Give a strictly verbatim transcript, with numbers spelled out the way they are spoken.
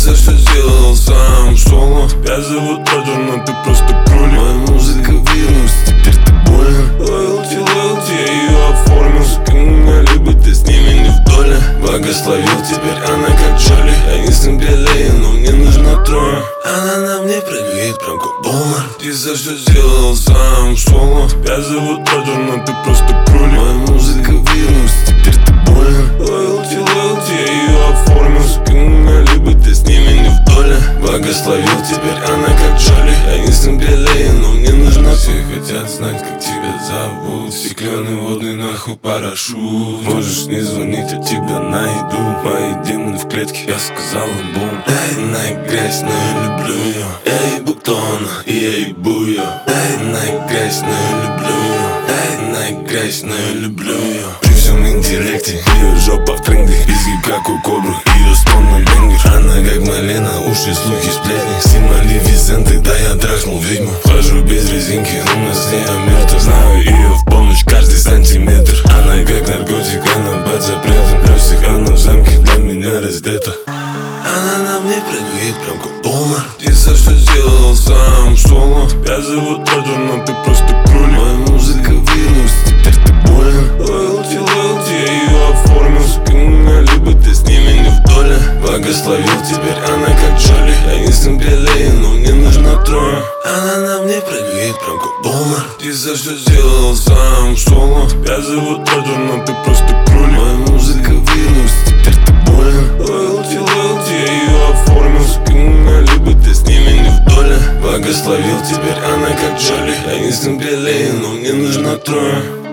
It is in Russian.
за что сделал сам соло. Я зовут Роджер, но ты просто кролик. Моя музыка вирус, теперь ты болен. Лоялти, лоялти, я ее оформил. Сука меня любит, ты с ними не в доле. Благословил, теперь она как Джоли. Я не сын белее, но мне нужно трое. Она на мне прыгает прям как доллар. Ты за что сделал сам соло. Я зовут Роджер, но ты просто кролик. Моя музыка вирус, теперь ты болен. Лоялти, лоялти, я ее оформил. Сука меня любит, ты с ними не в доле. Благословил, теперь она как Джоли. Я не сын белее, но мне нужно. Все хотят знать, как тебя зовут. Стеклянный водный нахуй парашют. Можешь не звонить, я тебя найду. Мои демоны в клетке, я сказал им бум. Эй, на грязь, но я люблю ее. Эй, бутон, и я ебу ее. Эй, на грязь, но я люблю ее. Эй, на грязь, но я люблю ее. При всем интеллекте, ее жопа в тренде. Изгиб как у кобры, ее стон на бенгер. Она как малина, уши, слухи, сплетни. Сима Визенты, да я трахнул ведьму. Хожу без резинки, у нас не мертв. Знаю ее в полночь, каждый сантиметр. Она как наркотик, она под запретом. Плюсик, она в замке, для меня раздета. Она на мне прыгает прям как доллар. Ты за что сделал сам соло. Я зовут Роджер, но ты просто кролик. Моя музыка вирус, теперь ты болен. Лоялти, лоялти, я ее оформил. Сука меня любит, ты с ними не в доле. Благословил, теперь она как Джоли. Я не сын белее, но мне нужно трое. Она на мне прыгает прям как доллар. Ты за что сделал сам соло. Я зовут Роджер, но ты просто кролик. Моя музыка вирус, теперь ты болен. Лоялти, лоялти, я ее оформил. Сука меня любит, ты с ними не в доле. Благословил, теперь она как Джоли. Я не сын белее, но мне нужно трое.